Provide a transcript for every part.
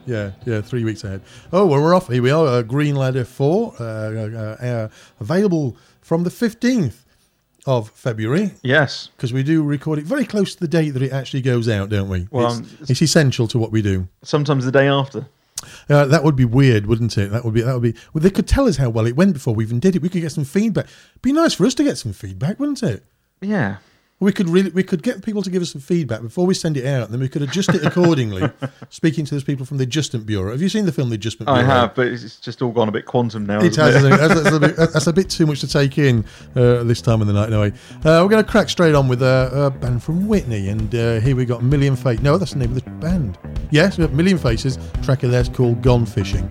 Yeah, 3 weeks ahead. Oh, well, we're off. Here we are. Green Ladder 4, available from the 15th of February. Yes. Because we do record it very close to the date that it actually goes out, don't we? Well, it's essential to what we do. Sometimes the day after. That would be weird, wouldn't it? That would be. Well, they could tell us how well it went before we even did it. We could get some feedback. It'd be nice for us to get some feedback, wouldn't it? Yeah. We could get people to give us some feedback before we send it out, and then we could adjust it accordingly. Speaking to those people from the Adjustment Bureau. Have you seen the film The Adjustment Bureau? I have, but it's just all gone a bit quantum now. It has. That's a bit too much to take in this time of the night. Anyway, we're going to crack straight on with a band from Whitney, and here we got Million Faces. No, that's the name of the band. Yes, we have Million Faces. Track of theirs called Gone Fishing.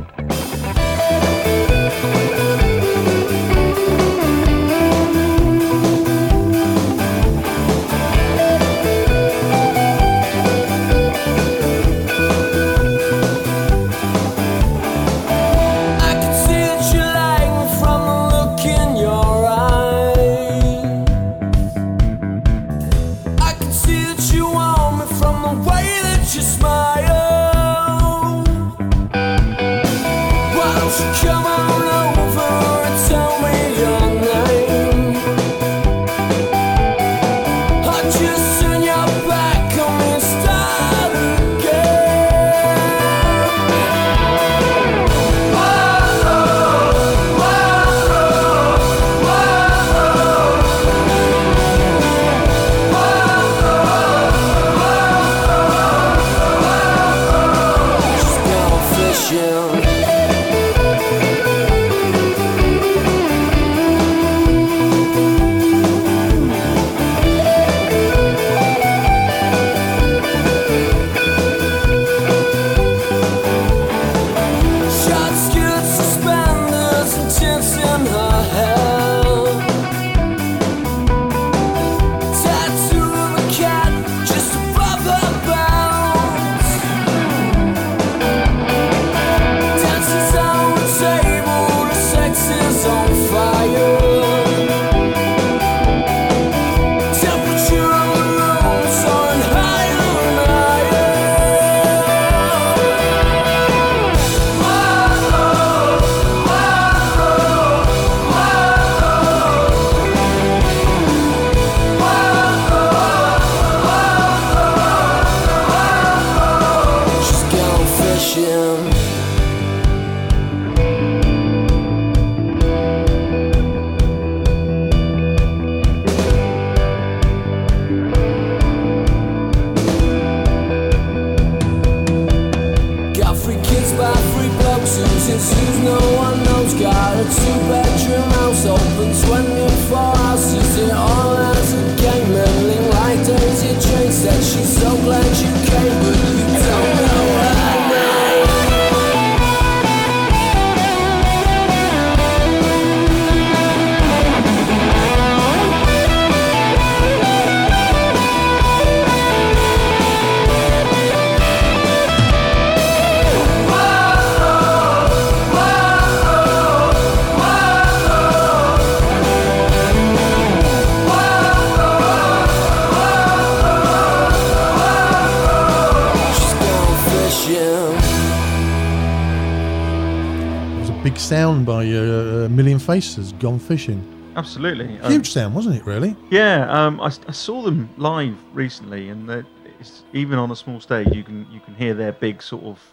Sound by Million Faces, Gone Fishing. Absolutely. Huge sound, wasn't it, really? Yeah, I saw them live recently, and it's, even on a small stage, you can hear their big sort of,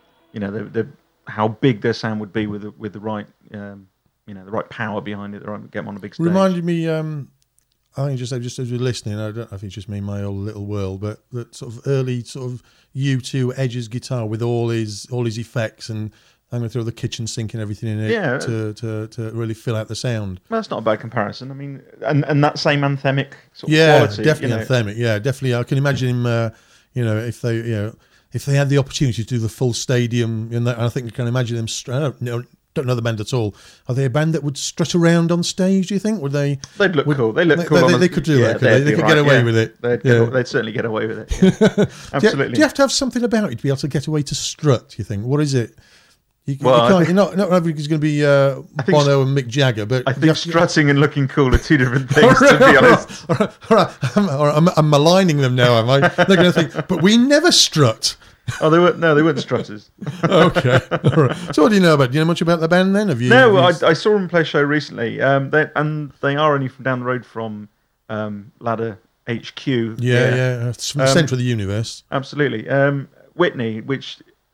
how big their sound would be with the right, the right power behind it. Get them on a big stage. Reminded me, I think just as we're listening, I don't know if it's just me in my old little world, but that sort of early sort of U2 Edge's guitar with all his effects and. I'm going to throw the kitchen sink and everything in it to really fill out the sound. Well, that's not a bad comparison. I mean, and that same anthemic sort of quality. Definitely anthemic. Yeah, definitely. I can imagine him. If they had the opportunity to do the full stadium, and I think I can imagine them. Don't know the band at all. Are they a band that would strut around on stage? Do you think? Would they? They'd look cool. They look cool. They could do that. They could get away with it. They'd certainly get away with it. Yeah. Absolutely. Do you have to have something about it to be able to get away to strut? Do you think? What is it? You're not everybody's going to be Bono and Mick Jagger, but I think strutting and looking cool are two different things, to be honest. All right. I'm maligning them now, am I? They're going to think, but we never strut. Oh, they weren't Strutters. Okay. All right. So what do you know about? Do you know much about the band then? Have you? No, have you- I saw them play a show recently. They are only from down the road from Ladder HQ. Yeah. It's from the centre of the universe. Absolutely. Whitney, which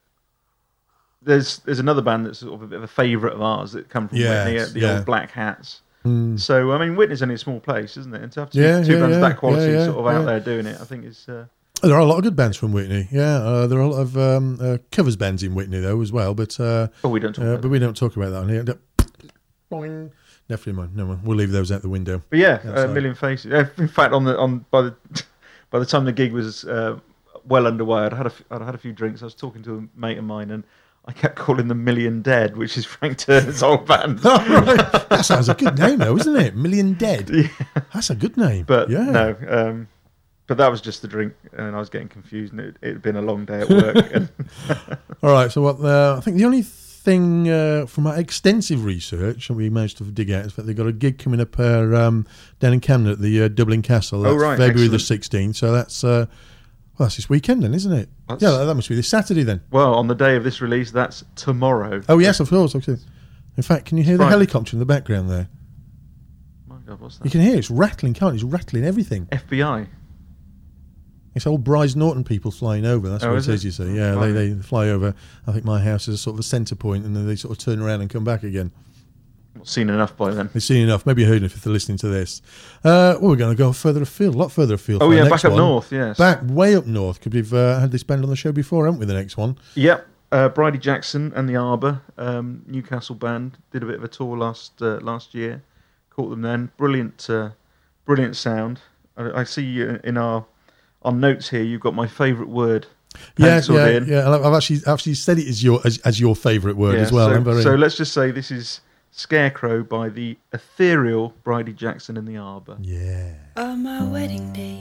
there's another band that's sort of a bit of a favourite of ours that come from Whitney, the old Black Hats. So I mean, Whitney's only a small place, isn't it? And to have two bands of that quality sort of out there doing it, I think is. There are a lot of good bands from Whitney. Yeah, there are a lot of covers bands in Whitney though as well. But we don't talk about but we don't talk about that on here. Boing. Definitely mind. No, we'll leave those out the window. But yeah, A Million Faces. In fact, by the time the gig was well underway, I'd had a few drinks. I was talking to a mate of mine, and I kept calling them Million Dead, which is Frank Turner's old band. Oh, right. That sounds a good name, though, isn't it? Million Dead. Yeah. That's a good name. But yeah. No, but that was just the drink, and I was getting confused, and it had been a long day at work. All right, so what? I think the only thing from our extensive research that we managed to dig out is that they've got a gig coming up down in Camden at the Dublin Castle. That's February the 16th. So that's this weekend then, isn't it? That must be this Saturday then. Well, on the day of this release, that's tomorrow. Oh, yes, of course. Okay. In fact, can you hear the helicopter in the background there? My God, what's that? You can hear it. It's rattling, can't it? It's rattling everything. FBI. It's old Bryce Norton people flying over. That's what it is, you see. Yeah, right. they fly over. I think my house is a sort of a centre point, and then they sort of turn around and come back again. Not seen enough by then. They've seen enough. Maybe you heard enough if they're listening to this. We're going to go further afield, a lot further afield. Oh, yeah, back up north, yes. Back way up north, because we've had this band on the show before, haven't we, the next one? Yep. Bridie Jackson and the Arbor, Newcastle band, did a bit of a tour last year. Caught them then. Brilliant sound. I see in our notes here, you've got my favourite word. Yeah. And I've actually said it as your favourite word as well. So let's just say this is Scarecrow by the ethereal Bridie Jackson and the Arbor. Yeah. On my wedding day,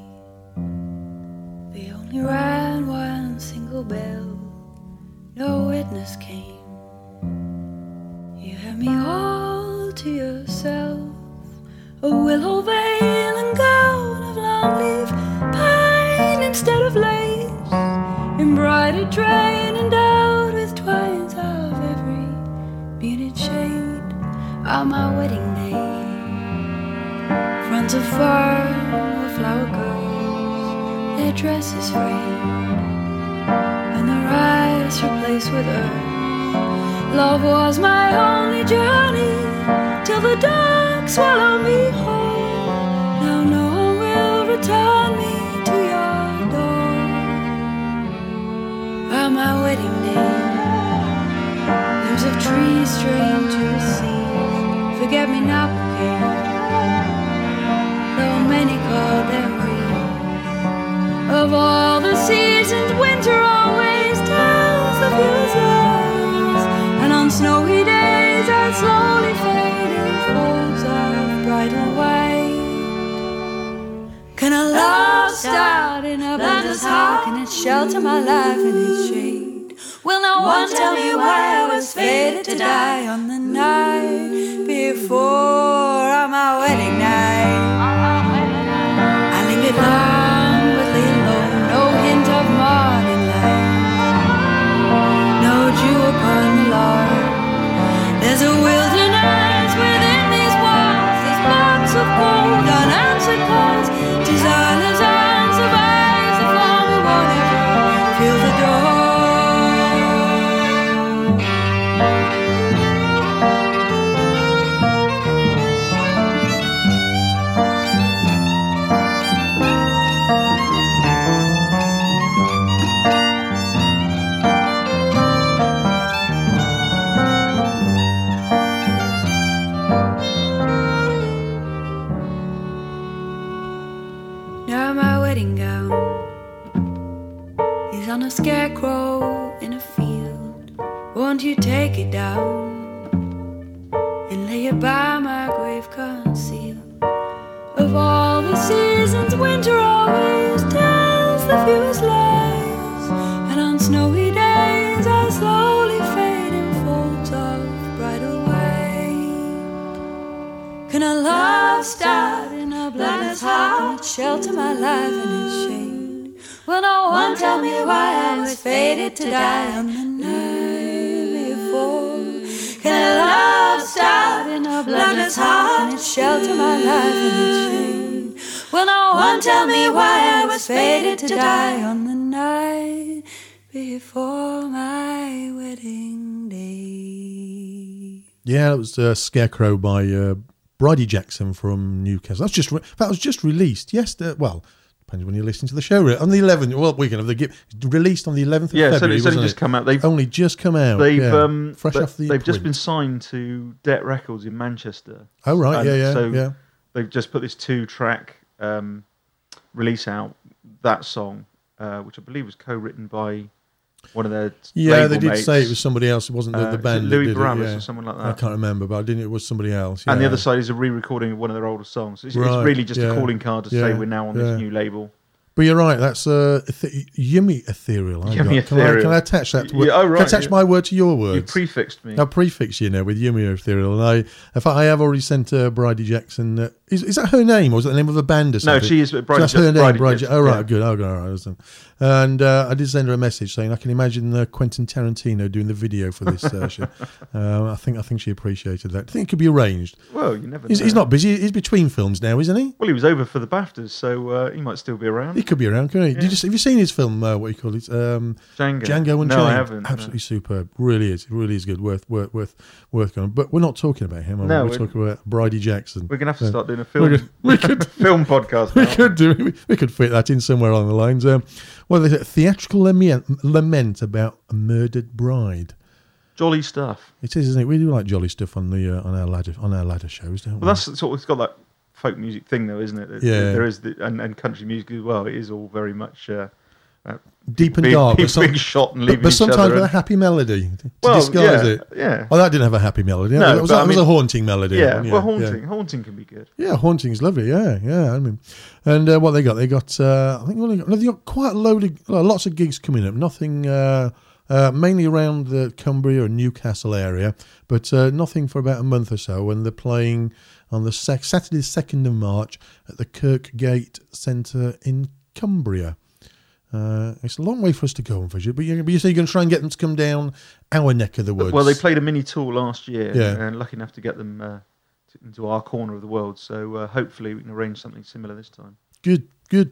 they only rang one single bell. No witness came. You had me all to yourself. A willow veil and gown of long leaf pine instead of lace, embroidered, train endowed with twines of every beaded shade. On my wedding day, fronts of fur with flower girls, their dresses frayed, and their eyes replaced with earth. Love was my only journey till the dark swallowed me whole. Now no one will return me to your door. On my wedding day, limbs of trees strained to receive forget-me-not bouquets, though many called them wreaths. Of all the seasons, winter always tells the fewest lies, and on snowy days I slowly fade in folds of bridal white. Can a love start in a blender's heart? Can it shelter my life in its shade? Will no one tell me why I was fated to die on the night before on my wedding night? I lingered long but lay alone, no hint of morning light, no dew upon the lawn. There's a wilderness within these walls, these blocks of gold, unanswered calls, desires and survives the form we won't ever feel the door. Now my wedding gown is on a scarecrow in a field. Won't you take it down and lay it by my grave concealed? Of all the seasons, winter always tells the fewest lies, and on snowy days I slowly fade in folds of bridal white. Can a love start in a bladder's heart? Can it shelter my life in its shade? Will no one tell me why I was fated to die on the night before? Can a love start in a bloodless heart? Can it shelter my life in its shade? Will no one tell me why I was fated to die on the night before my wedding day? Yeah, that was Scarecrow by Bridie Jackson from Newcastle. That was just released yesterday. Well, depends when you're listening to the show. On the 11th, well, weekend of the released on the 11th of February. So it's only just come out. They've only just come out. They've fresh off the They've print. just been signed to Det Records in Manchester. Oh right, So yeah. they've just put this 2-track release out. That song, which I believe was co-written by one of their label they did mates. say it was somebody else. It wasn't the band. Louis that did Barabbas it, or someone like that. I can't remember, but I didn't. It was somebody else. And the yeah. other side is a re-recording of one of their older songs. It's Right, really just yeah, a calling card to say we're now on this new label. But you're right. That's Yummy Ethereal. Yummy Can I Ethereal. attach that? Yeah, oh, right, Can I attach yeah. my word to your You words? prefixed me. I prefix you now with Yummy Ethereal, and in fact, I have already sent Bridie Jackson. Is that her name, or is that the name of a band or something? No, she is. So that's her name, Bridie. Oh right, good. Oh, all right. Listen. And I did send her a message saying I can imagine Quentin Tarantino doing the video for this show. I think she appreciated that. I think it could be arranged. Well, you never know. He's not busy. He's between films now, isn't he? Well, he was over for the BAFTAs, so he might still be around. He could be around, couldn't he? Yeah. Have you seen his film? What do you call it? Django. Django Unchained. No, I haven't. Absolutely superb. Really is. It really is good. Worth going. But we're not talking about him. No, we're talking about Bridie Jackson. We're going to have to start doing a film. We could film podcast. we now. could do. We could fit that in somewhere along the lines. Well, there's a theatrical lament about a murdered bride. Jolly stuff. It is, isn't it? We do like jolly stuff on the on our ladder shows, don't we? Well, that's sort of, it's got that folk music thing, though, isn't it? Yeah. There is and country music as well. It is all very much deep and dark, being shot and leaving but each sometimes other. with a happy melody to disguise it. Yeah. Oh, that didn't have a happy melody. No, that was, but that I was mean- a haunting melody. Yeah. Yeah, Well, haunting can be good. Yeah, haunting's lovely. Yeah. I mean, and what they got? They got. I think they got quite a load of lots of gigs coming up. Nothing. Mainly around the Cumbria and Newcastle area, but nothing for about a month or so. And they're playing on the Saturday, 2nd of March at the Kirkgate Centre in Cumbria. It's a long way for us to go, unfortunately. But you say you're going to try and get them to come down our neck of the woods. Well, they played a mini tour last year, Yeah. and lucky enough to get them into our corner of the world. So hopefully we can arrange something similar this time. Good.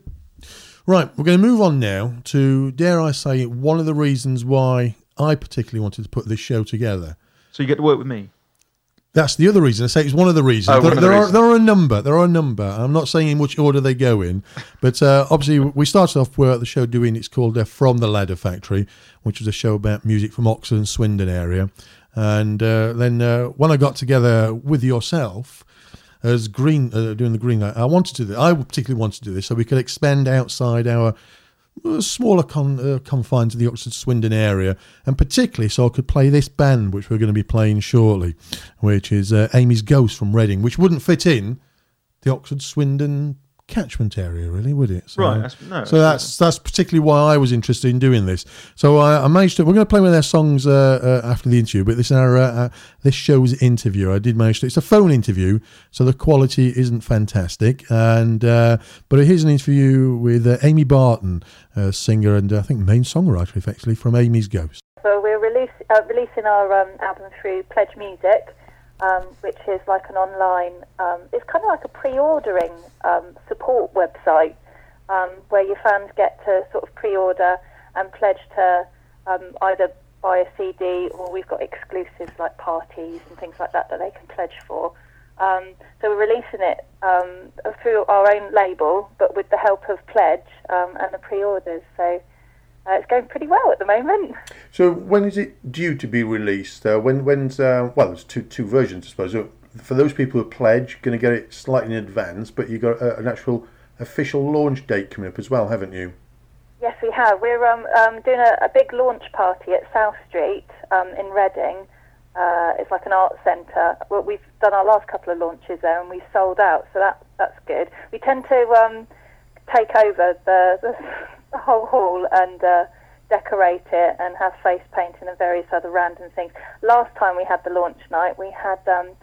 Right, we're going to move on now to, dare I say, one of the reasons why I particularly wanted to put this show together. So you get to work with me. That's the other reason. I say it's one of the reasons. Oh, one of the there reasons. are a number. I'm not saying in which order they go in, but obviously we started off with the show doing, it's called From the Ladder Factory, which was a show about music from Oxford and Swindon area. And then when I got together with yourself as doing the Green Light, I particularly wanted to do this so we could expand outside our smaller confines of the Oxford Swindon area, and particularly so I could play this band which we're going to be playing shortly, which is Amy's Ghost from Reading, which wouldn't fit in the Oxford Swindon catchment area, really, would it? So, Right. that's particularly why I was interested in doing this. So I managed to. We're going to play one of their songs after the interview, but this is this show's interview. I did manage to. It's a phone interview, so the quality isn't fantastic. And but here's an interview with Amy Barton, singer and I think main songwriter, effectively, from Amy's Ghost. So we're releasing our album through Pledge Music, which is like an online, it's kind of like a pre-ordering support website where your fans get to sort of pre-order and pledge to either buy a CD, or we've got exclusives like parties and things like that they can pledge for. So we're releasing it through our own label, but with the help of Pledge and the pre-orders. So it's going pretty well at the moment. So when is it due to be released? When's there's two versions, I suppose. So for those people who pledge, going to get it slightly in advance, but you've got an actual official launch date coming up as well, haven't you? Yes, we have. We're doing a big launch party at South Street in Reading. It's like an art centre. Well, we've done our last couple of launches there and we sold out, so that's good. We tend to take over the whole hall and decorate it and have face painting and various other random things. Last time we had the launch night, we had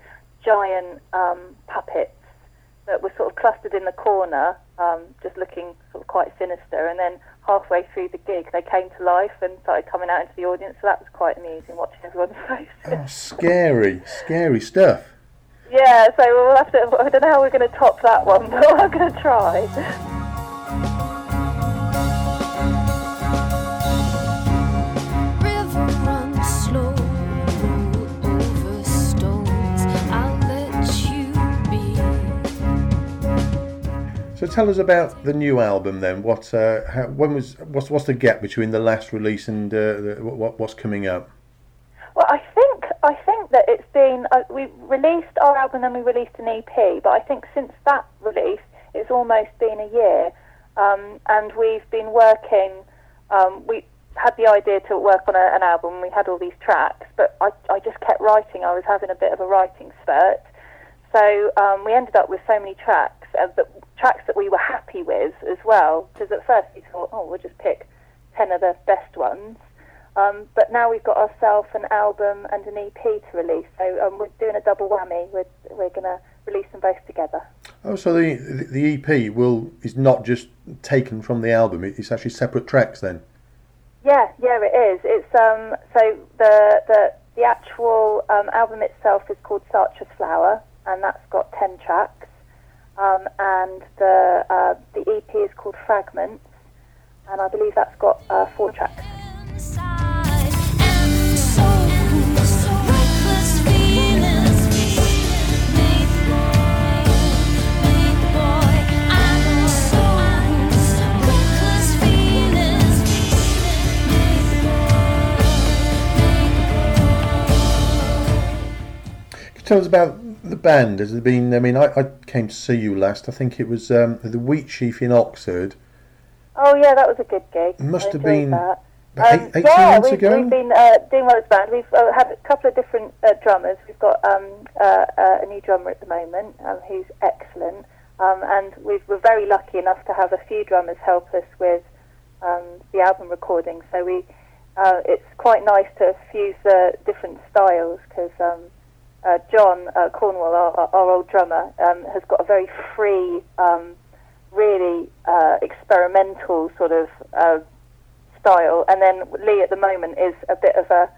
giant puppets that were sort of clustered in the corner, just looking sort of quite sinister. And then halfway through the gig they came to life and started coming out into the audience. So that was quite amusing watching everyone's faces. Oh, scary stuff. Yeah, so we'll have to. I don't know how we're going to top that one, but I'm going to try. So tell us about the new album then. What's the gap between the last release and what's coming up? Well, I think that it's been we released our album and we released an EP, but I think since that release it's almost been a year, and we've been working. We had the idea to work on an album. We had all these tracks, but I just kept writing. I was having a bit of a writing spurt, so we ended up with so many tracks. Tracks that we were happy with as well, because at first we thought, we'll just pick 10 of the best ones. But now we've got ourselves an album and an EP to release, so we're doing a double whammy. We're going to release them both together. Oh, so the EP is not just taken from the album; it's actually separate tracks then. Yeah, it is. It's so the actual album itself is called Sartre's Flower, and that's got 10 tracks. And the EP is called Fragments, and I believe that's got 4 tracks. Tell us about the band. Has there been? I mean, I came to see you last. I think it was the Wheatsheaf in Oxford. Oh yeah, that was a good gig. It must have been about 18 months ago. We've been doing well as a band. We've had a couple of different drummers. We've got a new drummer at the moment who's excellent, and we're very lucky enough to have a few drummers help us with the album recording. So it's quite nice to fuse the different styles because. John Cornwall, our old drummer, has got a very free, really experimental sort of style, and then Lee at the moment is a bit of a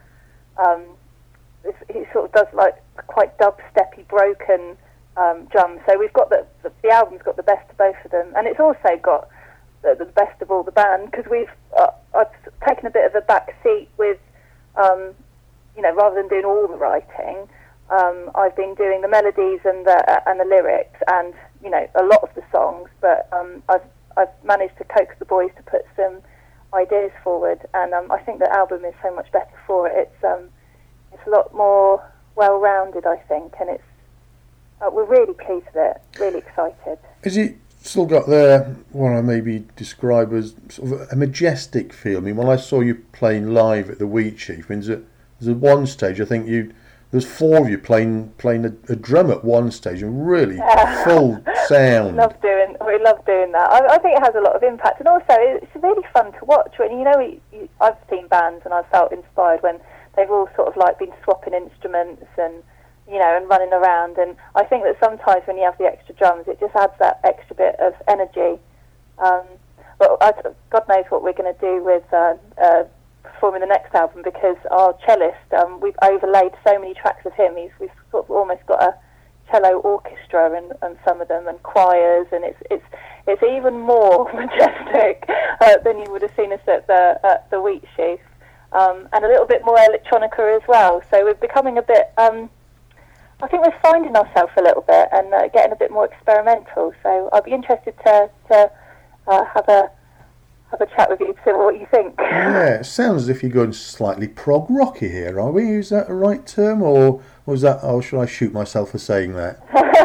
he sort of does like quite dubsteppy, broken drums. So we've got the album's got the best of both of them, and it's also got the best of all the band because I've taken a bit of a back seat with rather than doing all the writing. I've been doing the melodies and the lyrics and a lot of the songs, but I've managed to coax the boys to put some ideas forward, and I think the album is so much better for it. It's a lot more well-rounded, I think, and we're really pleased with it, really excited. Has it still got what I maybe describe as sort of a majestic feel? I mean, when I saw you playing live at the Wheatsheaf, there's at one stage I think there's 4 of you playing a drum at one stage and really full sound. We love doing that. I think it has a lot of impact, and also it's really fun to watch. When I've seen bands and I've felt inspired when they've all sort of like been swapping instruments and and running around. And I think that sometimes when you have the extra drums, it just adds that extra bit of energy. But God knows what we're going to do with. Performing the next album because our cellist, we've overlaid so many tracks of him. We've sort of almost got a cello orchestra and some of them and choirs, and it's even more majestic than you would have seen us at the Wheatsheaf, and a little bit more electronica as well. So we're becoming a bit. I think we're finding ourselves a little bit and getting a bit more experimental. So I'd be interested to have a chat with you to see what you think. Yeah, it sounds as if you're going slightly prog rocky here, are we? Is that a right term, or was that? Oh, should I shoot myself for saying that?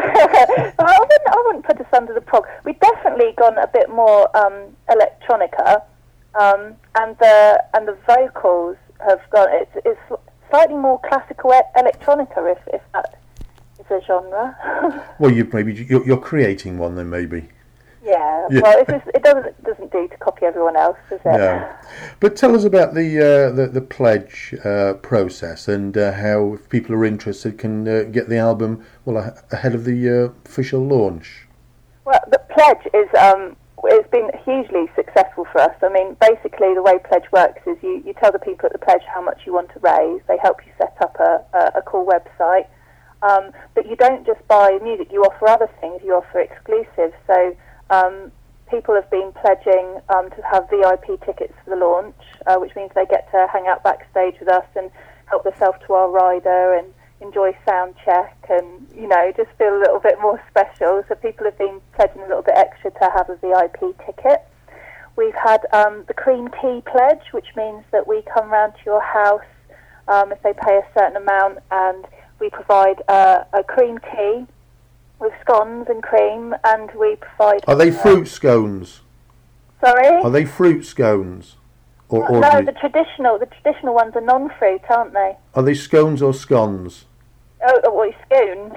I wouldn't put us under the prog. We've definitely gone a bit more electronica, and the vocals have gone. It's slightly more classical electronica, if that is a genre. Well, you're creating one then, maybe. Yeah. Well, it doesn't do to copy everyone else, does it? No. But tell us about the pledge process and how, if people are interested, can get the album ahead of the official launch. Well, the pledge is it's been hugely successful for us. I mean, basically the way Pledge works is you tell the people at the Pledge how much you want to raise. They help you set up a cool website. But you don't just buy music, you offer other things, you offer exclusives. So people have been pledging to have VIP tickets for the launch, which means they get to hang out backstage with us and help themselves to our rider and enjoy sound check and, just feel a little bit more special. So people have been pledging a little bit extra to have a VIP ticket. We've had the cream tea pledge, which means that we come round to your house if they pay a certain amount, and we provide a cream tea with scones and cream, and we provide... Are they fruit scones? Sorry? Are they fruit scones? Or no, the traditional ones are non-fruit, aren't they? Are they scones or scones? Oh, well, scones.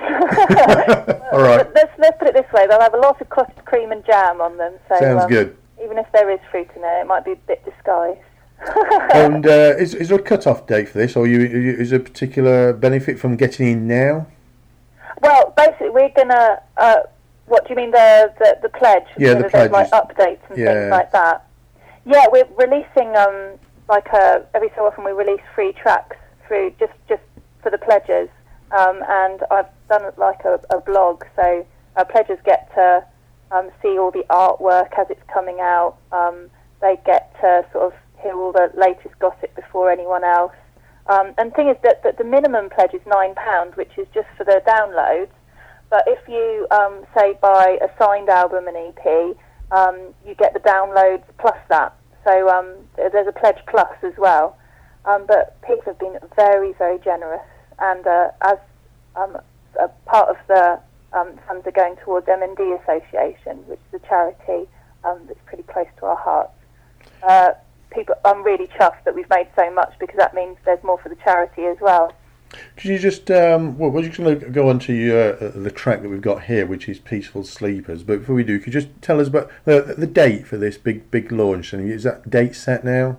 All right. Let's put it this way: they'll have a lot of custard cream and jam on them. So sounds good. Even if there is fruit in it might be a bit disguised. And is there a cut-off date for this, or is there a particular benefit from getting in now? Well, basically, we're gonna. What do you mean the pledge? Yeah, the pledge. Like updates and things like that. Yeah, we're releasing every so often we release free tracks through just for the pledges, and I've done like a blog, so pledges get to see all the artwork as it's coming out. They get to sort of hear all the latest gossip before anyone else. And the thing is that the minimum pledge is £9, which is just for the downloads. But if you say buy a signed album and EP, you get the downloads plus that. So there's a pledge plus as well. But people have been very, very generous. And as a part of the funds are going towards M&D Association, which is a charity that's pretty close to our hearts. I'm really chuffed that we've made so much, because that means there's more for the charity as well. Could you just, we're just going to go on to the track that we've got here, which is Peaceful Sleepers. But before we do, could you just tell us about the date for this big launch? And is that date set now?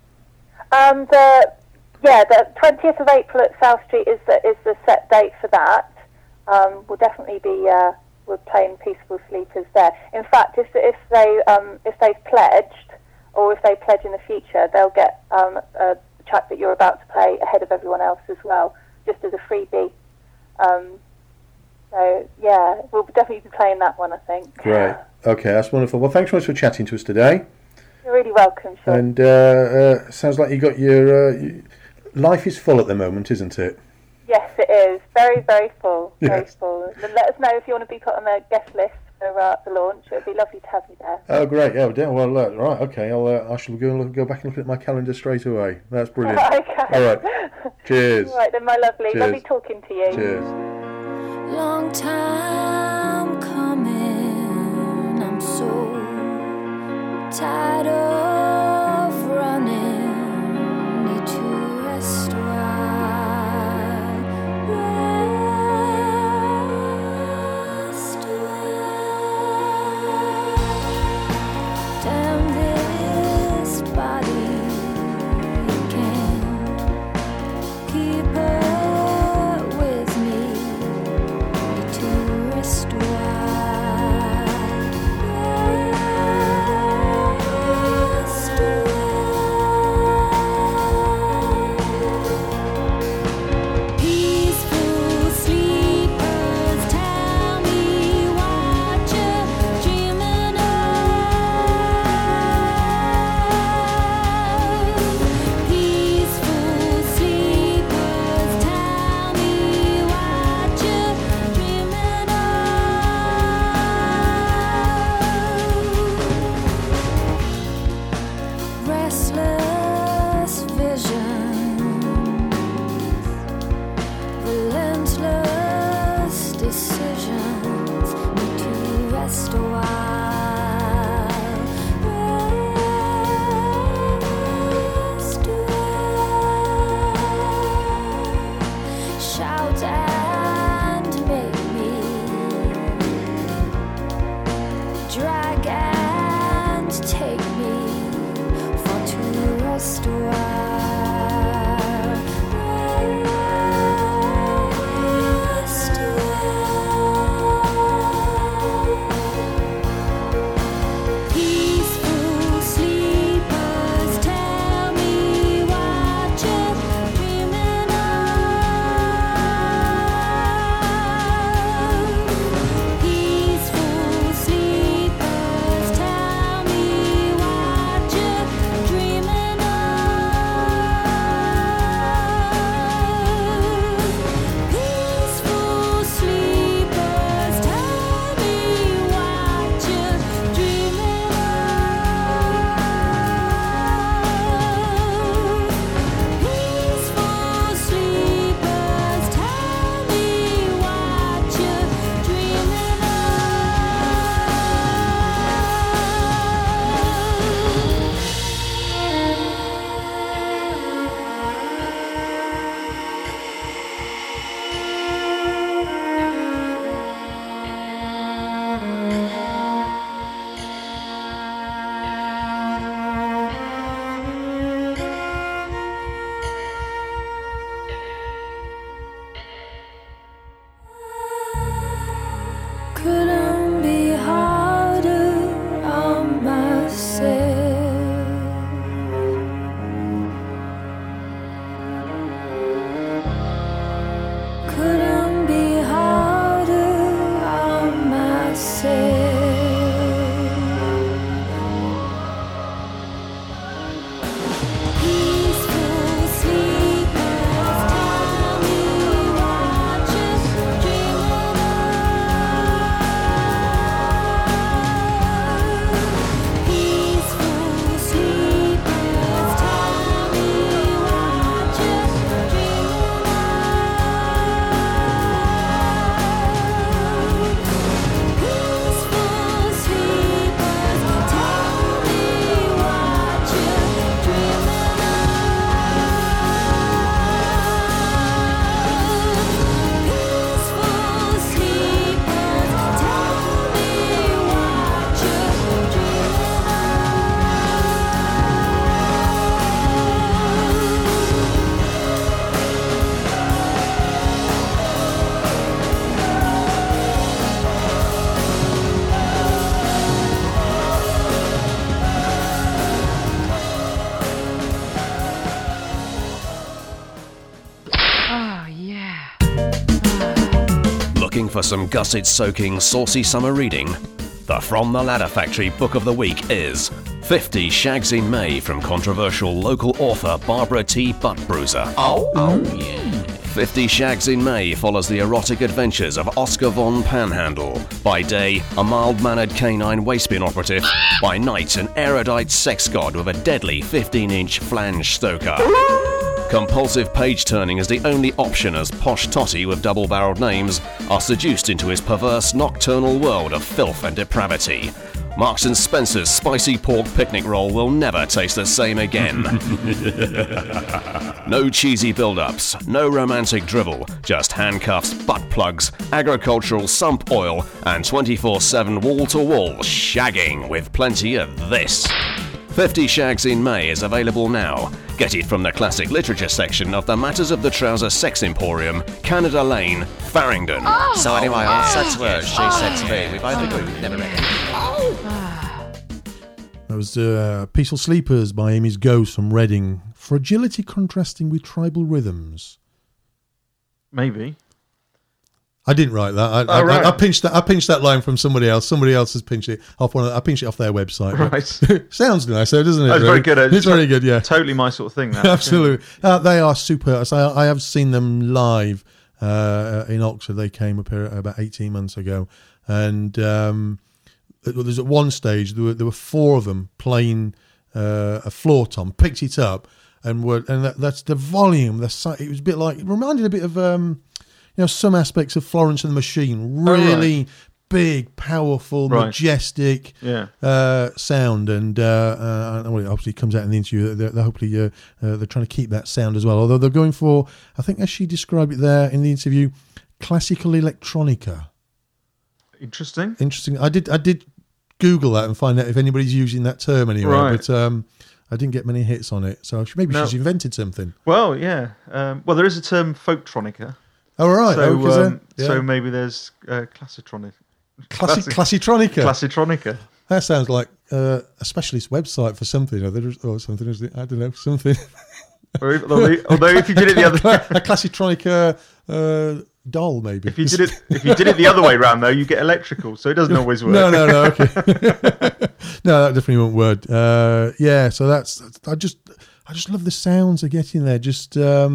The 20th of April at South Street is the set date for that. We'll definitely be we're playing Peaceful Sleepers there. In fact, if they've pledged, or if they pledge in the future, they'll get a track that you're about to play ahead of everyone else as well, just as a freebie. So, yeah, we'll definitely be playing that one, I think. Great. Okay, that's wonderful. Well, thanks so much for chatting to us today. You're really welcome, Sean. And sounds like you got your... life is full at the moment, isn't it? Yes, it is. Very, very full. Very full. And let us know if you want to be put on the guest list for the launch. It would be lovely to have you there. Oh, great. Yeah, well, right, okay. I shall go back and look at my calendar straight away. That's brilliant. Okay. All right. Cheers. All right, then, my lovely. Cheers. Lovely talking to you. Cheers. Long time coming, I'm so tired of running, need to rest a while, rest a while. Damn this body, it can't keep up with me, need to rest a while, rest a while. Peaceful sleepers, tell me what you're dreaming of. Peaceful sleepers, tell me what you're dreaming of. Restless visions, relentless decisions, need to rest a while, rest a while. Shout and make me, drag and take me, for to rest a while, rest a while. Looking for some gusset-soaking, saucy summer reading? The From the Ladder Factory book of the week is 50 Shags in May from controversial local author Barbara T. Buttbruiser. Oh yeah. 50 Shags in May follows the erotic adventures of Oscar von Panhandle. By day, a mild-mannered canine waistbin operative. By night, an erudite sex god with a deadly 15-inch flange stoker. Compulsive page-turning is the only option as posh totty with double-barreled names are seduced into his perverse nocturnal world of filth and depravity. Marks & Spencer's spicy pork picnic roll will never taste the same again. No cheesy build-ups, no romantic drivel, just handcuffs, butt plugs, agricultural sump oil, and 24/7 wall-to-wall shagging with plenty of this. 50 Shags in May is available now. Get it from the classic literature section of the Matters of the Trouser Sex Emporium, Canada Lane, Farringdon. So anyway, on sex words, she said to me, we both agreed we've never met him. That was Peaceful Sleepers by Amy's Ghost from Reading. Fragility contrasting with tribal rhythms. Maybe. I didn't write that. I pinched that. I pinched that line from somebody else. Somebody else has pinched it off I pinched it off their website. Right. Sounds nice, though, doesn't it? That's very good. It's very good. Yeah. Totally my sort of thing. That. Absolutely. They are super. I have seen them live in Oxford. They came up here about 18 months ago, and there's at one stage there were four of them playing a floor tom. Picked it up and that's the volume. It was a bit like, it reminded a bit of some aspects of Florence and the Machine. Really big, powerful, majestic sound, and it obviously comes out in the interview. They're hopefully they're trying to keep that sound as well. Although they're going for, I think, as she described it there in the interview, classical electronica. Interesting. I did Google that and find out if anybody's using that term anywhere, but I didn't get many hits on it. So maybe she's invented something. Well, yeah. Well, there is a term, folktronica. Oh, right. So maybe there's classitronica. Classitronica. Classitronica. That sounds like a specialist website for something or something. I don't know, something. Although if you did it the other a classitronica doll, maybe. If you did it the other way around, though, you get electrical, so it doesn't always work. No, okay. No, that definitely won't work. So that's I just love the sounds they're getting there. Just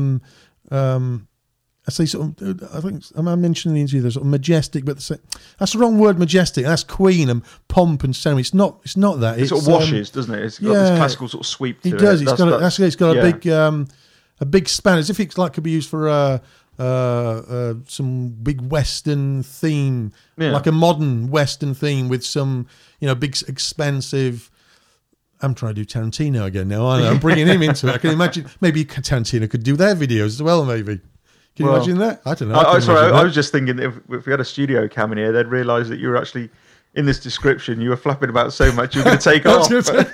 I say sort of, I think I mentioned in the interview, they're sort of majestic, but that's the wrong word, majestic. That's Queen and pomp and ceremony. It's not that. It sort of washes, doesn't it? It's got this classical sort of sweep to it. It does. It's got a big span, as if it's like could be used for some big Western theme, like a modern Western theme with some big expensive. I'm trying to do Tarantino again now. I'm bringing him into it. I can imagine maybe Tarantino could do their videos as well, maybe. Can you imagine that? I don't know. I was just thinking if we had a studio cam in here, they'd realise that you were actually, in this description, you were flapping about so much you were going to take off.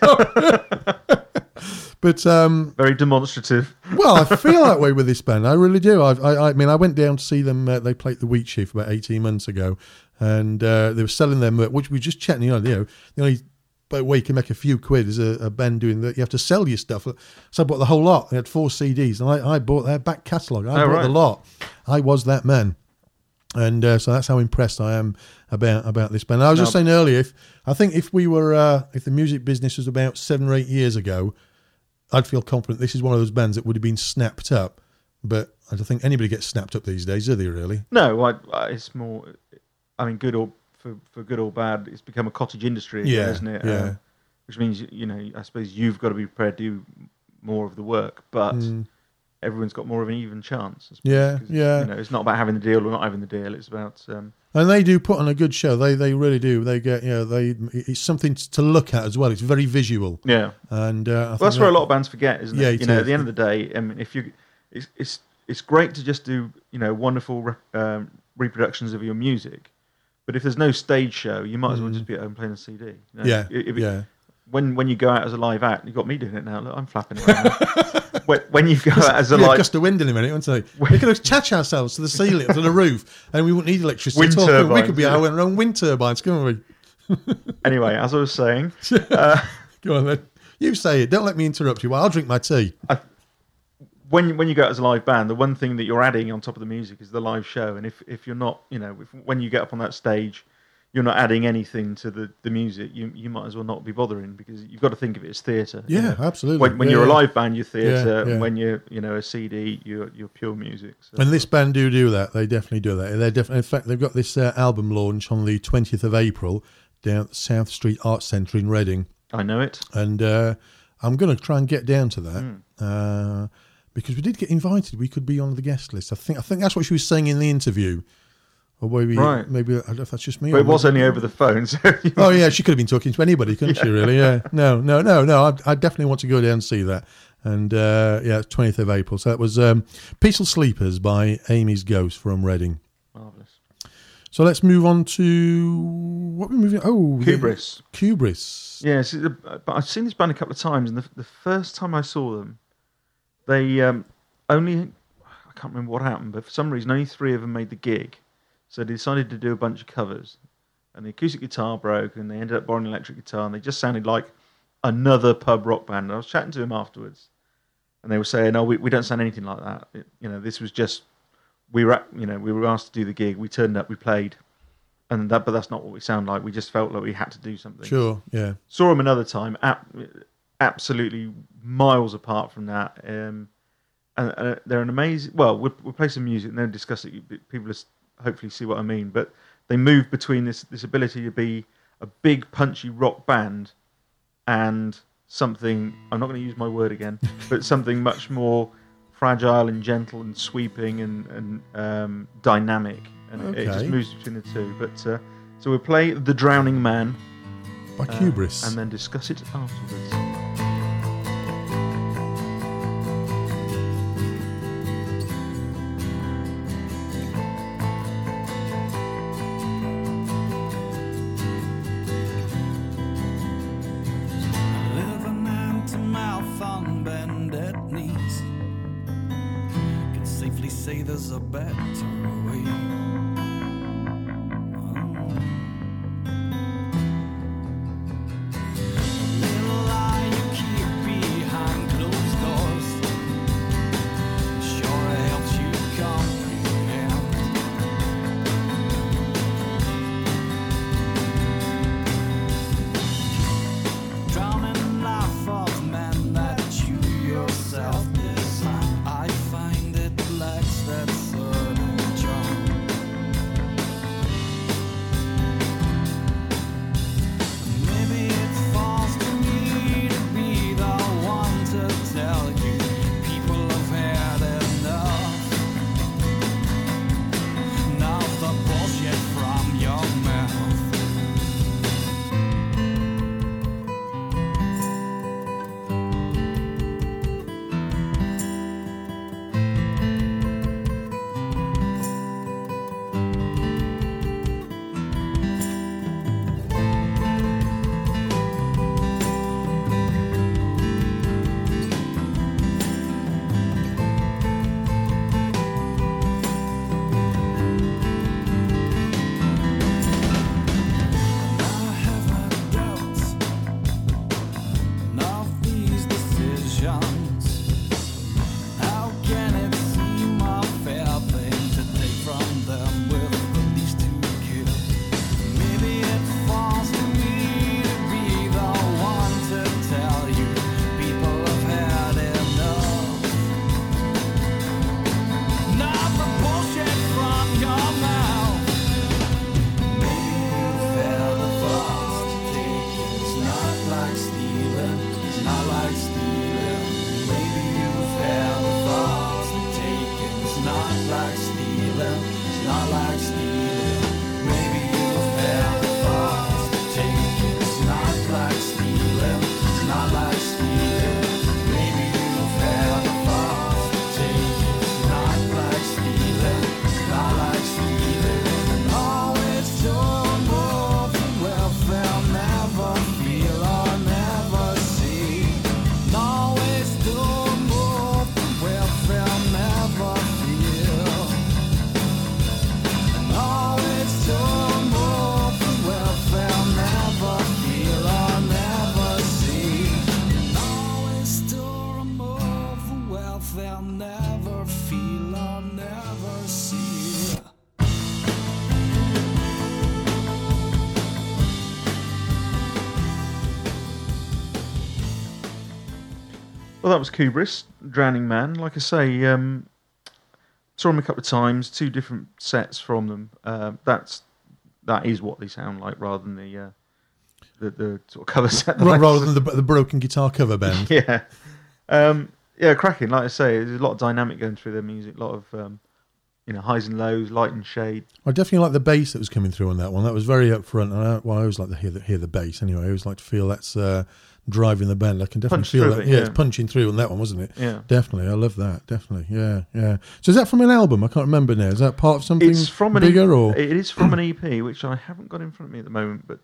But very demonstrative. Well, I feel that way with this band. I really do. I mean, I went down to see them. They played the Wheat Sheaf about 18 months ago, and they were selling their merch, which we were just chatting on. The only way you can make a few quid is a band doing that. You have to sell your stuff. So I bought the whole lot. They had 4 CDs, and I bought their back catalogue. I bought the lot. I was that man, and so that's how impressed I am about this band. I was just saying earlier, if the music business was about 7 or 8 years ago, I'd feel confident this is one of those bands that would have been snapped up. But I don't think anybody gets snapped up these days, do they? Really? No, it's more. I mean, good or. For good or bad, it's become a cottage industry again, isn't it? Yeah. Which means, I suppose you've got to be prepared to do more of the work, but everyone's got more of an even chance. I suppose, it's not about having the deal or not having the deal. It's about. And they do put on a good show. They really do. They get it's something to look at as well. It's very visual. Yeah. And that's where a lot of bands forget, isn't it? At the end of the day, I mean, it's great to just do wonderful reproductions of your music. But if there's no stage show, you might as well just be at home playing a CD. When you go out as a live act, you've got me doing it now. Look, I'm flapping around. When you go out as a live... Gust of wind in a minute, won't they? We could attach ourselves to the ceiling, to the roof, and we wouldn't need electricity at all. Turbines, we could be our own wind turbines, couldn't we? Anyway, as I was saying... Go on then. You say it. Don't let me interrupt you. Well, I'll drink my tea. when you go out as a live band, the one thing that you're adding on top of the music is the live show. And if you're not, when you get up on that stage, you're not adding anything to the music, you might as well not be bothering, because you've got to think of it as theatre. Yeah, absolutely. When you're a live band, you're theatre. Yeah, yeah. And when you're a CD, you're pure music. So. And this band do that. They definitely do that. They're definitely, in fact, they've got this album launch on the 20th of April down at the South Street Arts Centre in Reading. I know it. And I'm going to try and get down to that because we did get invited. We could be on the guest list. I think that's what she was saying in the interview. Or maybe I don't know if that's just me. But it was only over the phone. So oh yeah, she could have been talking to anybody, couldn't she? Really? Yeah. No. I definitely want to go down and see that. And 20th of April. So that was Peaceful Sleepers by Amy's Ghost from Reading. Marvellous. So let's move on to what we're moving. Oh, Hubris. Hubris. Yes, but I've seen this band a couple of times, and the first time I saw them, they only, I can't remember what happened, but for some reason only 3 of them made the gig. So they decided to do a bunch of covers, and the acoustic guitar broke, and they ended up borrowing an electric guitar, and they just sounded like another pub rock band. And I was chatting to them afterwards, and they were saying, "No, we don't sound anything like that. This was just we were asked to do the gig. We turned up, we played, but that's not what we sound like. We just felt like we had to do something." Sure, yeah. Saw them another time, absolutely miles apart from that, and they're an amazing. Well, we'll play some music and then discuss it. People are hopefully see what I mean, but they move between this ability to be a big punchy rock band and something, I'm not going to use my word again, but something much more fragile and gentle and sweeping and dynamic, and it just moves between the two. But so we'll play The Drowning Man by Hubris and then discuss it afterwards. Say there's a better way. A little lie you keep behind closed doors sure helps you comprehend. Drowning life of men that you yourself design. I find it lacks that certain charm. that was Kubris, Drowning Man. Like I say, saw them a couple of times, 2 different sets from them. That is what they sound like, rather than the sort of cover set. Rather than the broken guitar cover band. Yeah. Cracking. Like I say, there's a lot of dynamic going through their music, a lot of highs and lows, light and shade. I definitely like the bass that was coming through on that one. That was very upfront, and I always like to hear the bass anyway. I always like to feel that's driving the band. I can definitely feel that. It's punching through on that one, wasn't it? Yeah, definitely. I love that. Definitely. Yeah. So is that from an album? I can't remember now. Is that part of something bigger or? It is from an EP, which I haven't got in front of me at the moment, but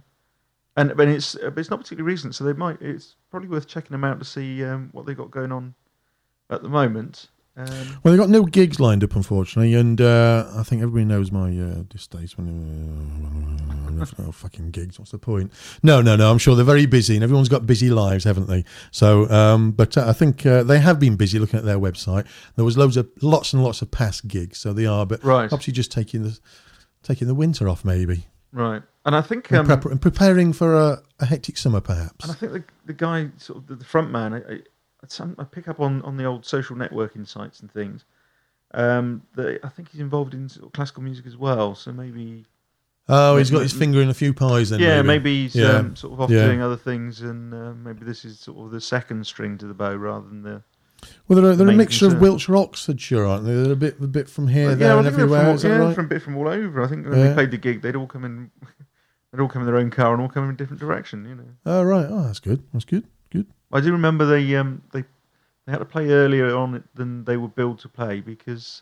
it's not particularly recent, so it's probably worth checking them out to see what they've got going on at the moment. Well, they've got no gigs lined up, unfortunately, and I think everybody knows my distaste when no fucking gigs. What's the point? No. I'm sure they're very busy, and everyone's got busy lives, haven't they? So, but I think they have been busy looking at their website. There was lots and lots of past gigs, so they are, but obviously just taking the winter off, maybe. Right, and I think and preparing for a hectic summer, perhaps. And I think the guy, sort of the front man, I pick up on the old social networking sites and things. I think he's involved in sort of classical music as well, so maybe. Oh, he's got his finger in a few pies then. Yeah, maybe he's sort of off doing other things, and maybe this is sort of the second string to the bow rather than the. Well, they're a mixture of Wiltshire, Oxfordshire, aren't they? They're a bit from here, there, and everywhere. From a bit from all over. I think when they played the gig, they'd all come in. They'd all come in their own car and all come in a different direction. Oh right. Oh, that's good. Good. I do remember they had to play earlier on than they were billed to play because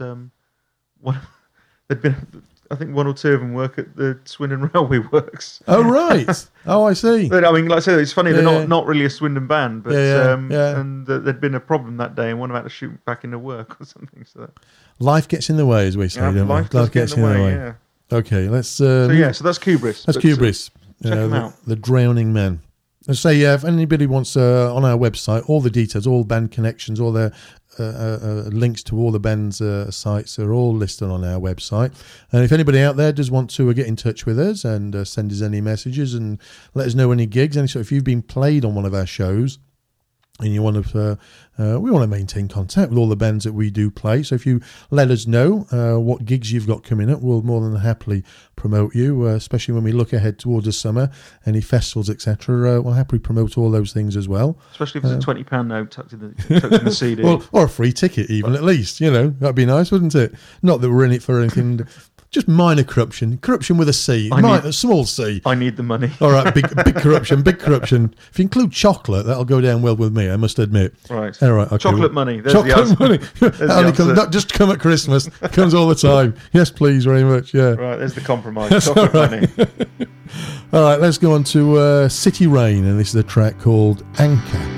they'd been. I think 1 or 2 of them work at the Swindon Railway Works. Oh right. Oh, I see. But I mean, like I said, it's funny they're not really a Swindon band, but and there'd been a problem that day, and one had to shoot back into work or something. So life gets in the way, as we say. Don't life gets in the way. Yeah. Okay, let's. So that's Kubris. That's Kubris. Check them out. The Drowning Man. Let's say if anybody wants on our website, all the details, all band connections, all their links to all the band's sites are all listed on our website. And if anybody out there does want to get in touch with us and send us any messages and let us know any gigs, so if you've been played on one of our shows and you want to, we want to maintain contact with all the bands that we do play. So if you let us know what gigs you've got coming up, we'll more than happily promote you, especially when we look ahead towards the summer, any festivals, etc. We'll happily promote all those things as well. Especially if it's a £20 note tucked in the CD. Well, or a free ticket even, at least. That'd be nice, wouldn't it? Not that we're in it for anything... Just minor corruption with a C, a small C. I need the money. All right, big corruption. If you include chocolate, that'll go down well with me, I must admit. Right. All right. Okay. Chocolate money. There's chocolate money. Not just come at Christmas. It comes all the time. Yes, please, very much. Yeah. Right. There's the compromise. Chocolate money. All right. Let's go on to City Rain, and this is a track called Anchor.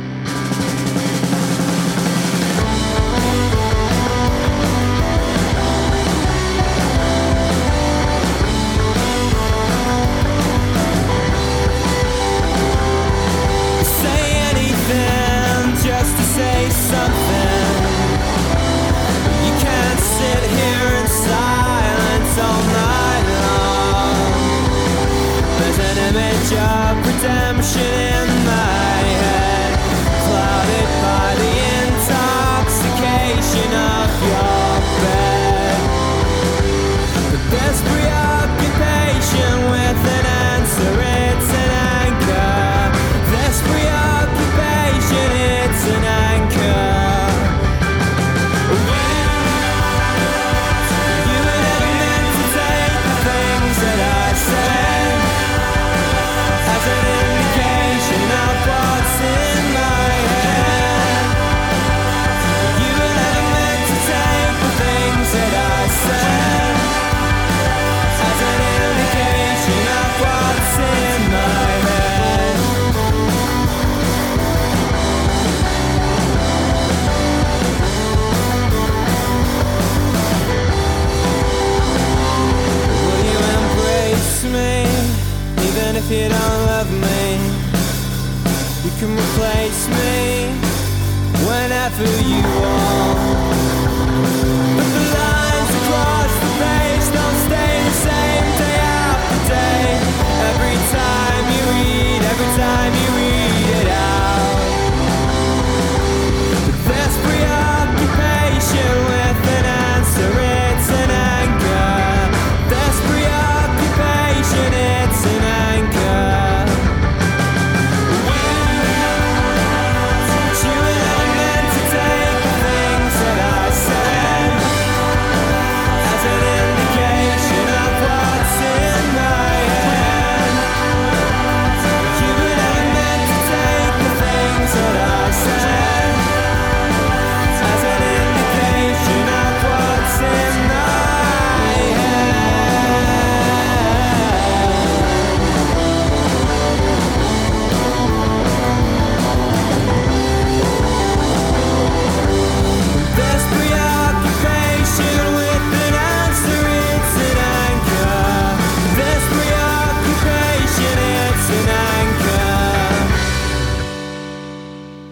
If you don't love me, you can replace me whenever you want. But the lines across the page don't stay the same day after day. Every time you read it out.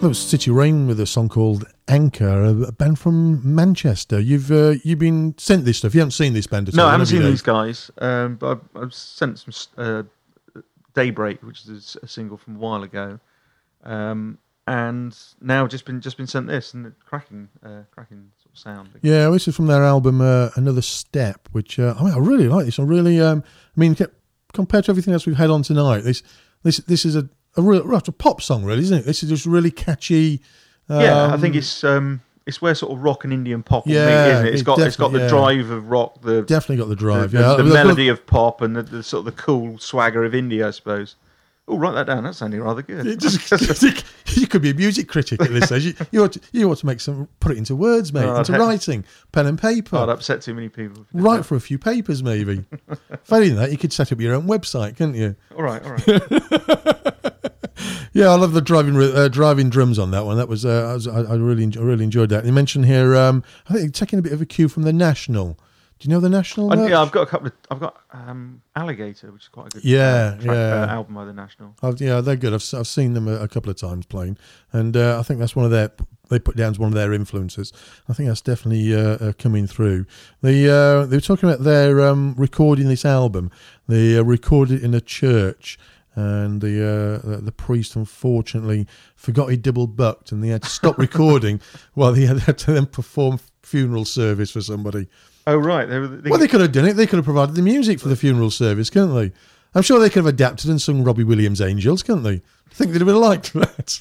that was City Rain with a song called Anchor, a band from Manchester. You've been sent this stuff. You haven't seen this band at all? No, I haven't have you, seen Dave? these guys, but I've sent some Daybreak, which is a single from a while ago, and now just been sent this, and cracking sort of sound. Yeah, this is from their album Another Step, which I really like this. I really, compared to everything else we've had on tonight, this is a pop song, really, isn't it? This is just really catchy. Yeah, I think it's where sort of rock and Indian pop will meet, isn't it? It's got the drive of rock, definitely got the drive, the melody of pop, and the sort of the cool swagger of indie, I suppose. Oh, write that down. That's sounding rather good. You could be a music critic at this stage. You ought to make put it into words, mate, into writing, pen and paper. I'd upset too many people. Write for a few papers, maybe. Failing that, you could set up your own website, couldn't you? All right. Yeah, I love the driving drums on that one. That was I really enjoyed that. You mentioned here, I think taking a bit of a cue from the National. Do you know the National? Yeah, I've got Alligator, which is quite a good album by the National. They're good. I've seen them a couple of times playing, and I think that's they put down as one of their influences. I think that's definitely coming through. They were talking about their recording this album. They recorded it in a church. And the priest unfortunately forgot he double bucked, and they had to stop recording while he had to then perform funeral service for somebody. Oh right, they could have done it. They could have provided the music for the funeral service, couldn't they? I'm sure they could have adapted and sung Robbie Williams' "Angels," couldn't they? I think they'd have liked that.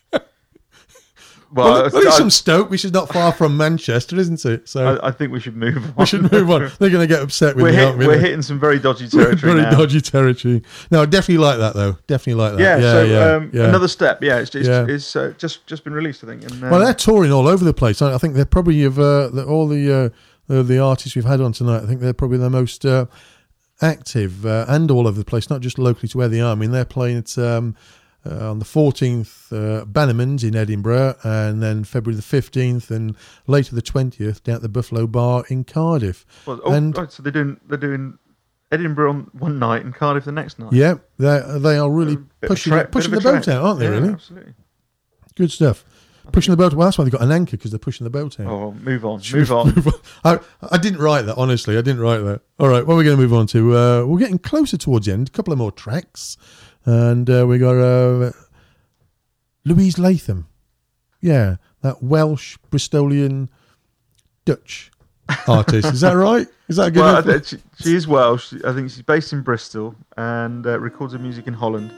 Well, it's from Stoke, which is not far from Manchester, isn't it? So I think we should move on. We should move on. They're going to get upset with me, aren't we? We're hitting some very dodgy territory now. Dodgy territory. No, I definitely like that, though. Definitely like that. Yeah, Another Step. Yeah, it's just been released, I think. And, well, they're touring all over the place. I think they're probably all the artists we've had on tonight. I think they're probably the most active and all over the place, not just locally to where they are. I mean, they're playing at on the 14th, Bannerman's in Edinburgh, and then February the 15th, and later the 20th down at the Buffalo Bar in Cardiff. Well, so they're doing Edinburgh on one night and Cardiff the next night. Yeah, they are really pushing the boat out, aren't they? Really, absolutely. Good stuff. Pushing the boat. Well, that's why they've got an anchor, because they're pushing the boat out. Oh, move on. I didn't write that, honestly. I didn't write that. All right, what are we going to move on to? We're getting closer towards the end. A couple of more tracks. And we got Louise Latham. Yeah, that Welsh, Bristolian, Dutch artist. Is that right? Is that a good? Well, she is Welsh. I think she's based in Bristol and records her music in Holland,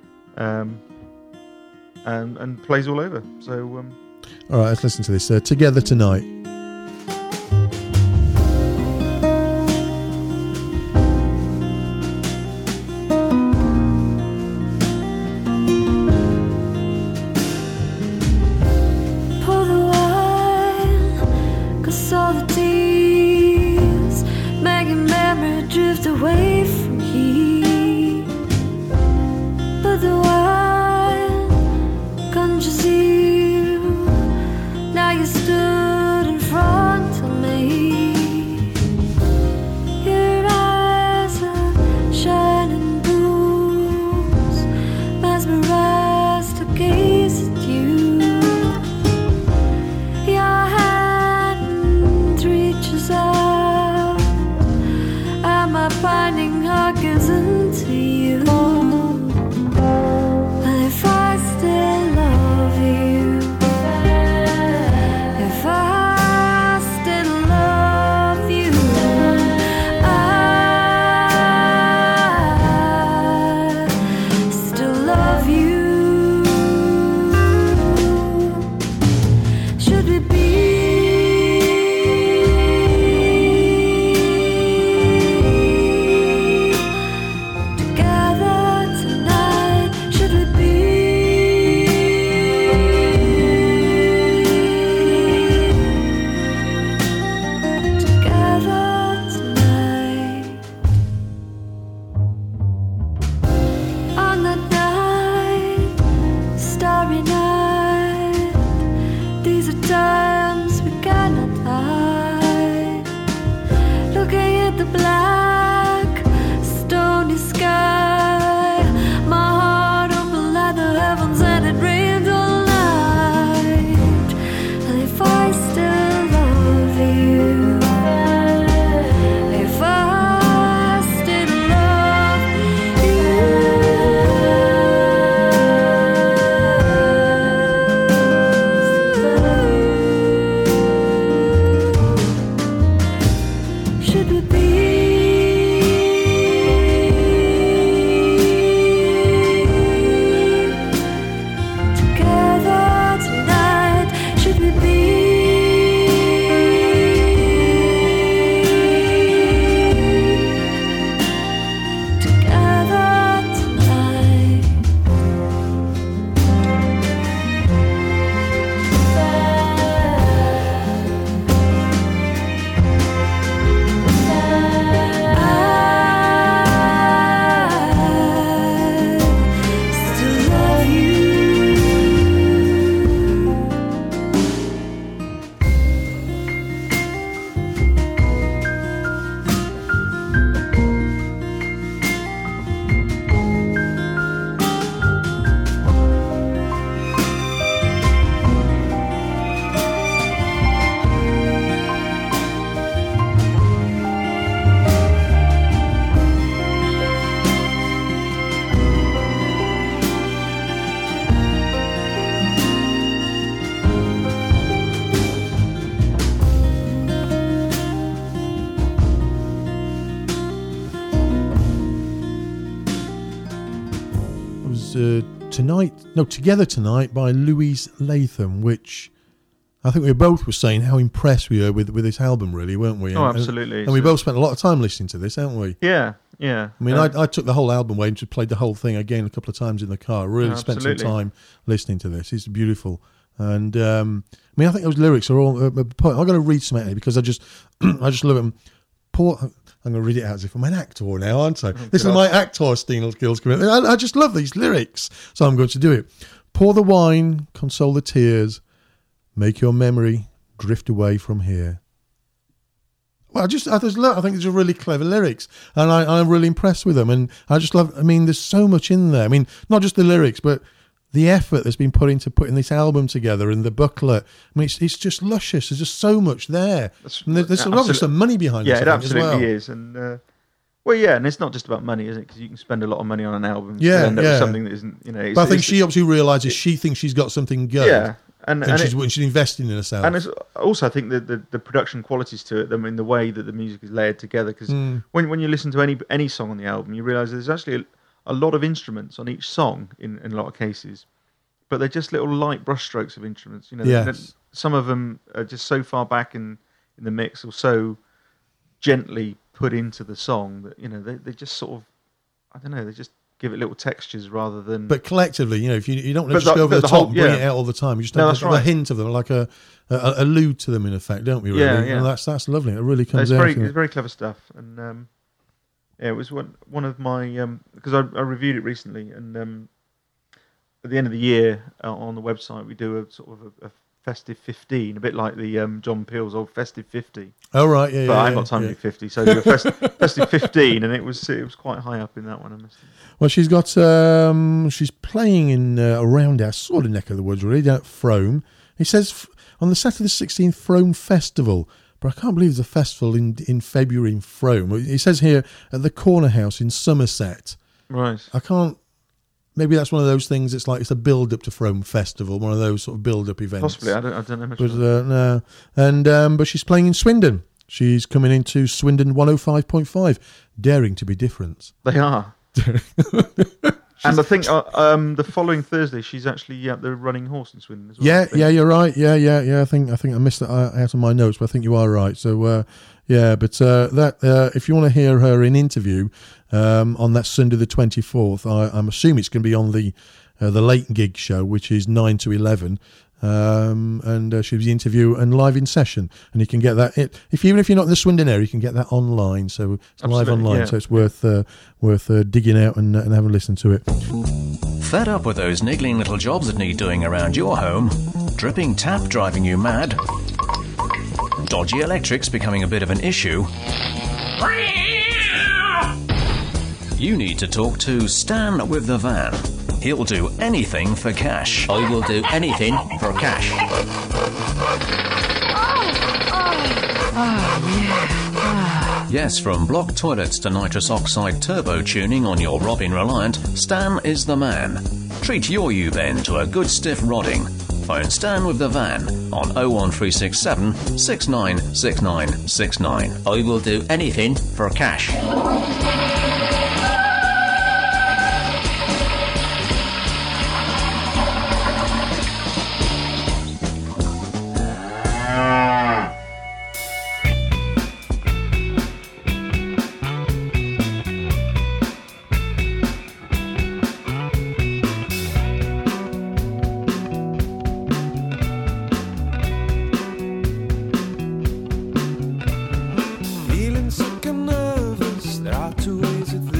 and plays all over. So, all right, let's listen to this. Together Tonight. Away from here, but the wine conjures you. Now you stood in front of me. Your eyes are shining blues, mesmerized to gaze at you. Your hand reaches out. My finding harkens into you. And if I still love you, if I still love you, I still love you. Should we be together? Together Tonight by Louise Latham, which I think we both were saying how impressed we were with this album, really, weren't we? Oh, absolutely. And we both spent a lot of time listening to this, haven't we? Yeah. I mean, I took the whole album away and just played the whole thing again a couple of times in the car. Really spent some time listening to this. It's beautiful. And I mean, I think those lyrics are all. I've got to read some out here because I just love them. I'm going to read it out as if I'm an actor now, aren't I? This is my actor skills coming. I just love these lyrics, so I'm going to do it. Pour the wine, console the tears, make your memory drift away from here. Well, I think these are really clever lyrics, and I'm really impressed with them. And I just love. I mean, there's so much in there. I mean, not just the lyrics, but the effort that's been put into putting this album together and the booklet. I mean, it's just luscious. There's just so much there. And there's obviously some money behind it. Yeah, it absolutely is. And and it's not just about money, is it? Because you can spend a lot of money on an album. Yeah, to end up with something that isn't, But I think she obviously realises she thinks she's got something good. Yeah. And she's investing in herself. And it's also, I think, the production qualities to it, I mean, the way that the music is layered together. Because when you listen to any song on the album, you realise there's actually a lot of instruments on each song in a lot of cases, but they're just little light brushstrokes of instruments. You know, yes. Some of them are just so far back in the mix or so gently put into the song that, you know, they just sort of, I don't know, they just give it little textures rather than. But collectively, you know, if you don't want to just go over the top and bring it out all the time, you just have a hint of them, like a allude to them in effect, don't we? Really? Yeah. And that's lovely. It really comes out. It's very clever stuff, and. Yeah, it was one of my because I reviewed it recently, and at the end of the year on the website we do a sort of a festive 15, a bit like the John Peel's old festive 50. Oh right, yeah. But I ain't got time to do 50, so do a festive 15, and it was quite high up in that one. I must admit. Well, she's playing in around our sort of neck of the woods, really, down at Frome. He says on the Saturday the 16th Frome Festival. But I can't believe there's a festival in February in Frome. It says here at the Corner House in Somerset. Right. I can't. Maybe that's one of those things. It's like it's a build-up to Frome Festival, one of those sort of build-up events. Possibly, I don't know much. But no, and but she's playing in Swindon. She's coming into Swindon 105.5, daring to be different. They are. And I think the following Thursday she's actually at the Running Horse in Swindon as well. Yeah, you're right. Yeah. I think I missed that out of my notes, but I think you are right. So that if you want to hear her in interview on that Sunday the 24th, I'm assuming it's going to be on the late gig show, which is 9 to 11. And she'll be interview and live in session, and you can get that. Even if you're not in the Swindon area, you can get that online. So it's live online, so it's worth digging out and having a listen to it. Fed up with those niggling little jobs that need doing around your home? Dripping tap driving you mad? Dodgy electrics becoming a bit of an issue? You need to talk to Stan with the van. He'll do anything for cash. I will do anything for cash. Yes, from block toilets to nitrous oxide turbo tuning on your Robin Reliant, Stan is the man. Treat your U-bend to a good stiff rodding. Phone Stan with the van on 01367 696969. I will do anything for cash. Feeling sick and nervous, there are two ways of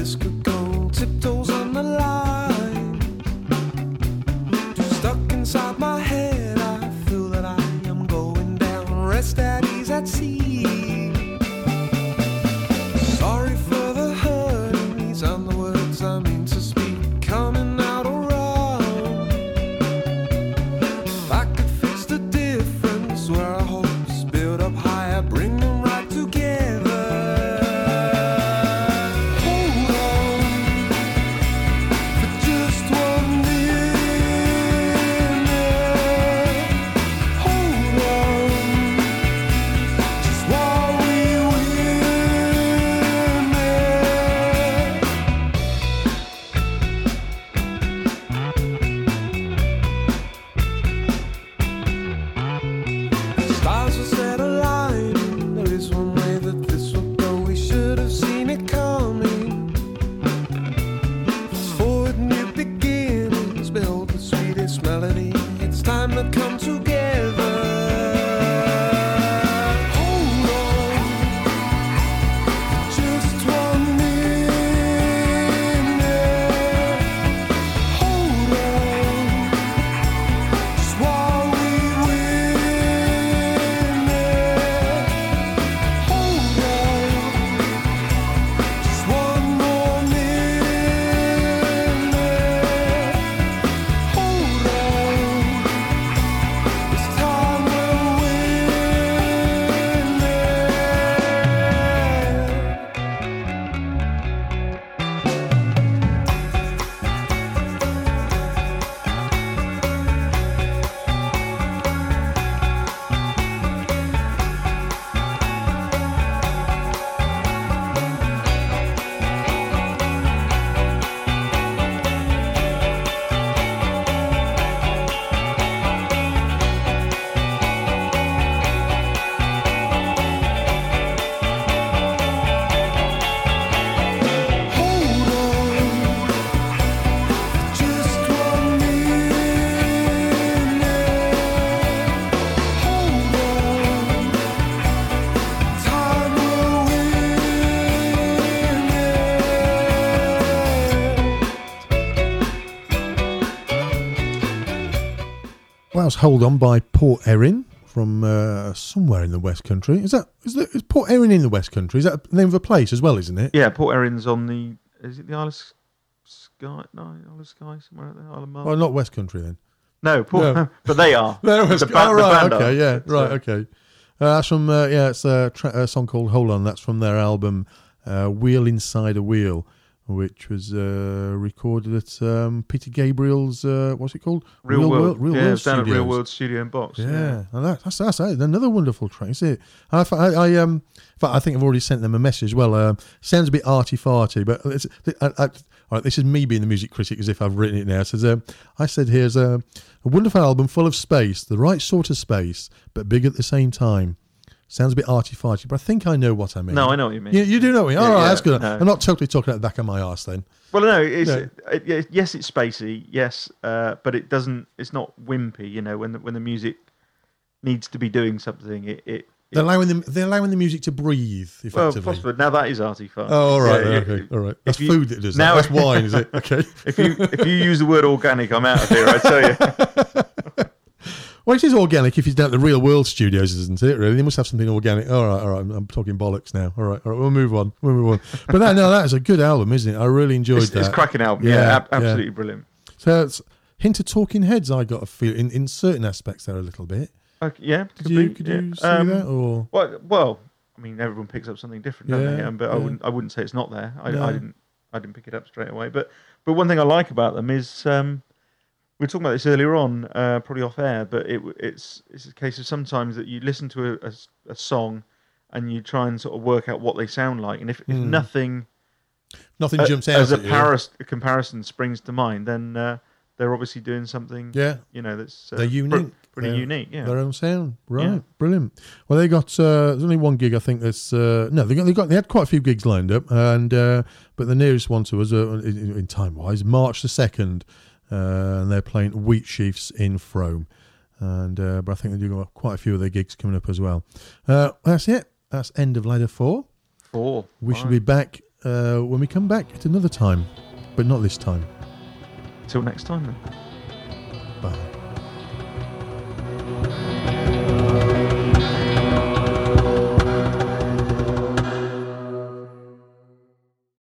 was Hold On by Port Erin from somewhere in the West Country. Is Port Erin in the West Country? Is that the name of a place as well, isn't it? Yeah, Port Erin's on the... Is it the Isle of Skye? No, Isle of Skye, somewhere out there, Isle of Man. Well, not West Country then. No, but they are. Right, the band okay, are. yeah, right, okay. That's from, it's a song called Hold On. That's from their album Wheel Inside a Wheel, which was recorded at Peter Gabriel's, what's it called? Real World. Real yeah, World it's down at Studios. Real World Studio and Box. Yeah, and that's another wonderful track, is it? In fact, I think I've already sent them a message as well. Sounds a bit arty-farty, but all right, this is me being the music critic as if I've written it now. It says, I said here's a wonderful album full of space, the right sort of space, but big at the same time. Sounds a bit arty-farty, but I think I know what I mean. No, I know what you mean. You do know what I mean? All right, that's good. No. I'm not totally talking out the back of my arse then. Well, no, yes, it's spacey, yes, but it doesn't. It's not wimpy. You know, when the music needs to be doing something, They're allowing the music to breathe effectively. Well, possibly. Now that is arty-farty. Oh, all right, okay, all right. That's food that does that. That's wine, is it? Okay. If you use the word organic, I'm out of here. I tell you. Well, it is organic if it's down at the Real World Studios, isn't it? Really, they must have something organic. All right. I'm talking bollocks now. All right. We'll move on. But that is a good album, isn't it? I really enjoyed that. It's a cracking album. Yeah, absolutely brilliant. So it's hint of Talking Heads. I got a feel in certain aspects there a little bit. Okay, yeah. Could you see that? Or well, I mean, everyone picks up something different, don't they? But I wouldn't say it's not there. I didn't pick it up straight away. But one thing I like about them is. We were talking about this earlier on, probably off air, but it's a case of sometimes that you listen to a song and you try and sort of work out what they sound like, and if nothing jumps out as at you. a comparison springs to mind, then they're obviously doing something. Yeah, that's they're unique, pretty unique. Yeah, their own sound, right? Brilliant. Well, they got there's only one gig I think. That's they had quite a few gigs lined up, and but the nearest one to us in time wise, March the 2nd. And they're playing Wheatsheafs in Frome, and but I think they do got quite a few of their gigs coming up as well. That's it. That's end of Ladder 4. We should be back when we come back at another time, but not this time. Till next time then. Bye.